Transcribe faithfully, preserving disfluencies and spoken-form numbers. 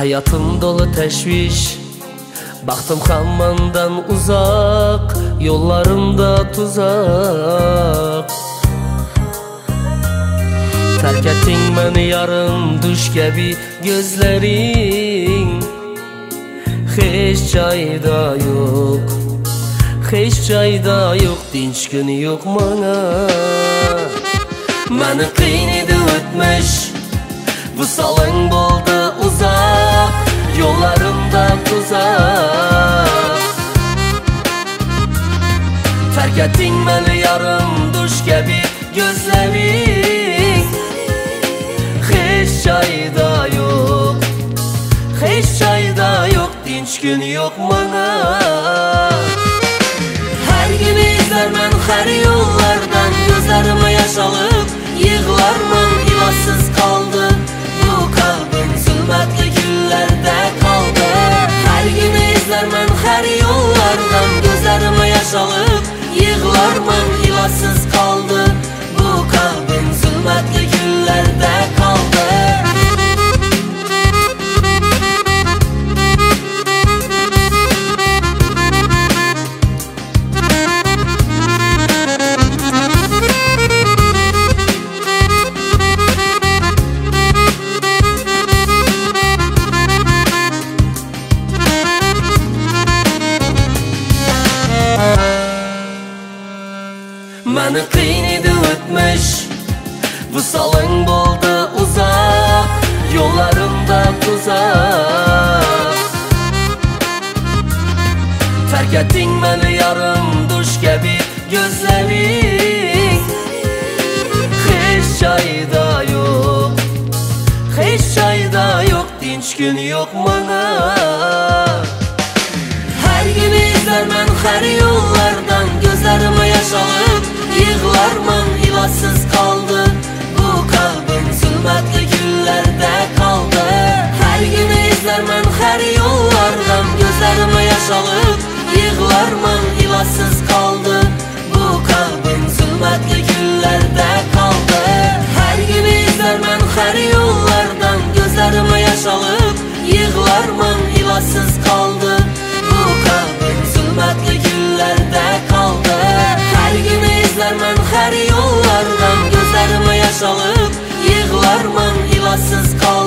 Hayatım dolu teşviş, baktım hammandan uzak, yollarımda tuzak. Terk ettin beni yarım duş gibi gözlerin. Hiç çayda yok, hiç çayda yok, dinç günü yok bana. Beni kıynadı ötmüş, bu salın buldu uzak, yollarımda tuzak. Terk ettin beni yarım duş gibi gözlerin. Hiç çayda yok, hiç çayda yok, dinç günü yok bana. Her gün izler ben her yollardan, gözlerime yaş alıp yığlarman ilaçsız kaldı. Bu kalbim zulmetli güllerde kaldı. Her gün izler ben her yollardan, gözlerime yaş alıp yığlarman ilaçsız kaldı. Bu kalbim zulmetli güllerde kaldı. Beni kıynadı ötmüş, bu salın buldu uzak, yollarımda tuzak. Terk ettin beni yarım duş gibi gözlerin. Hiç çayda yok, hiç çayda yok, dinç günü yok bana. Her gün izler ben her yollardan, gözlerime yaş alıp yığlarman ilaçsız kaldı. Bu kalbim zulmetli güllerde kaldı. Her gün izler ben her yollardan, gözlerime yaş alıp yığlarman ilaçsız kaldı. Bu kalbim zulmetli güllerde kaldı. Her gün izler ben her yollardan, gözlerime yaş alıp yığlarman ilaçsız kaldı. Bu kalbim zulmetli güllerde kaldı. Her gün izler ben her yollardan, gözlerime yaş alıp yığlarman ilaçsız kaldı.